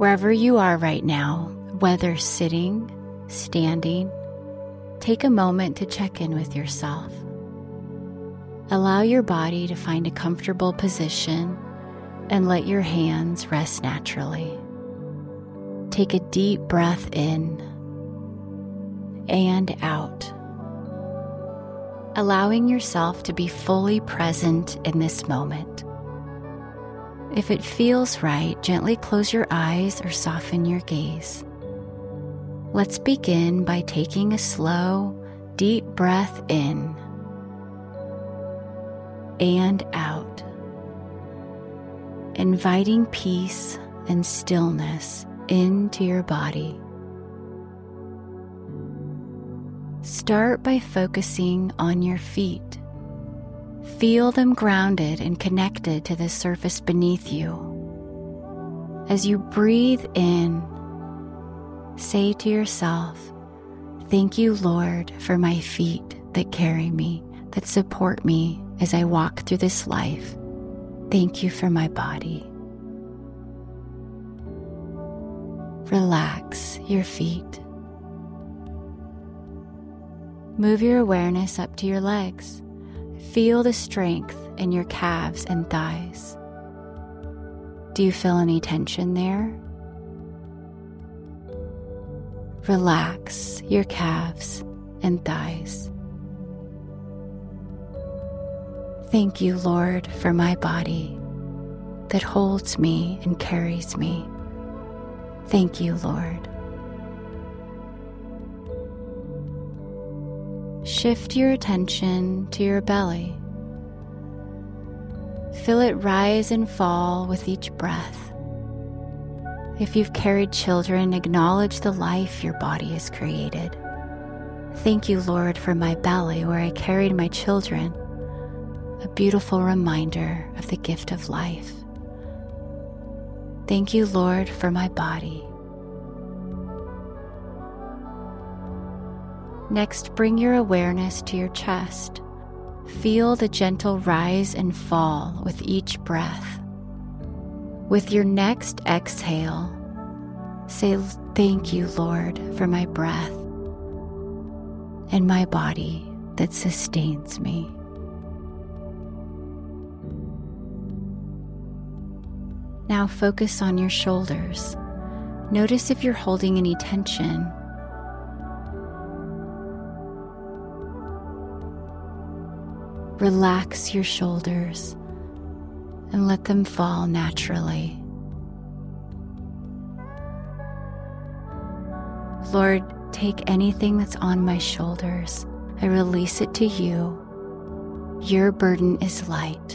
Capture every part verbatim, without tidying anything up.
Wherever you are right now, whether sitting, standing, take a moment to check in with yourself. Allow your body to find a comfortable position and let your hands rest naturally. Take a deep breath in and out, allowing yourself to be fully present in this moment. If it feels right, gently close your eyes or soften your gaze. Let's begin by taking a slow, deep breath in and out, inviting peace and stillness into your body. Start by focusing on your feet. Feel them grounded and connected to the surface beneath you. As you breathe in, say to yourself, "Thank you, Lord, for my feet that carry me, that support me as I walk through this life. Thank you for my body." Relax your feet. Move your awareness up to your legs. Feel the strength in your calves and thighs. Do you feel any tension there? Relax your calves and thighs. Thank you, Lord, for my body that holds me and carries me. Thank you, Lord. Shift your attention to your belly. Feel it rise and fall with each breath. If you've carried children, acknowledge the life your body has created. Thank you, Lord, for my belly where I carried my children, a beautiful reminder of the gift of life. Thank you, Lord, for my body. Next, bring your awareness to your chest. Feel the gentle rise and fall with each breath. With your next exhale, say, "Thank you, Lord, for my breath and my body that sustains me." Now focus on your shoulders. Notice if you're holding any tension. Relax your shoulders and let them fall naturally. Lord, take anything that's on my shoulders. I release it to you. Your burden is light.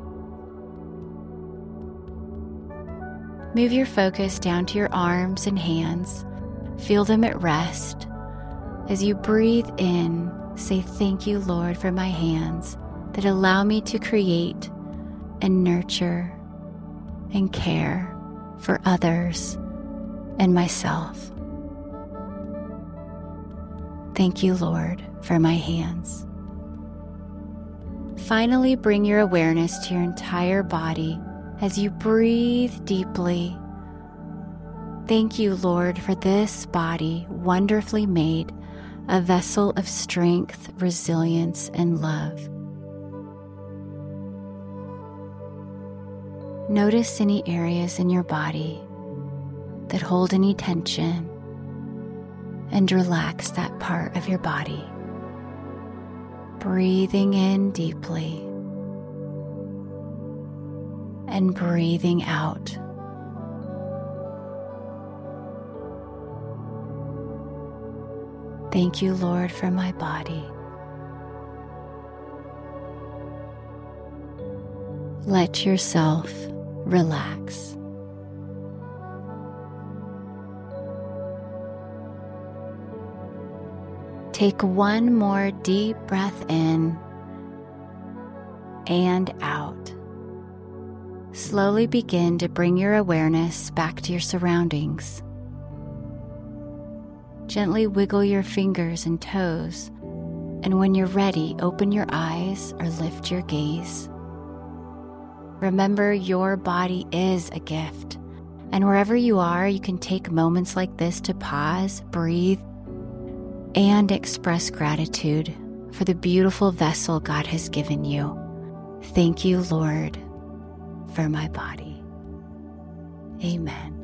Move your focus down to your arms and hands. Feel them at rest. As you breathe in, say, "Thank you, Lord, for my hands that allow me to create and nurture and care for others and myself. Thank you, Lord, for my hands." Finally, bring your awareness to your entire body as you breathe deeply. Thank you, Lord, for this body wonderfully made, a vessel of strength, resilience, and love. Notice any areas in your body that hold any tension and relax that part of your body. Breathing in deeply and breathing out. Thank you, Lord, for my body. Let yourself relax. Take one more deep breath in and out. Slowly begin to bring your awareness back to your surroundings. Gently wiggle your fingers and toes, and when you're ready, open your eyes or lift your gaze. Remember, your body is a gift, And wherever you are, you can take moments like this to pause, breathe, and express gratitude for the beautiful vessel God has given you. Thank you, Lord, for my body. Amen.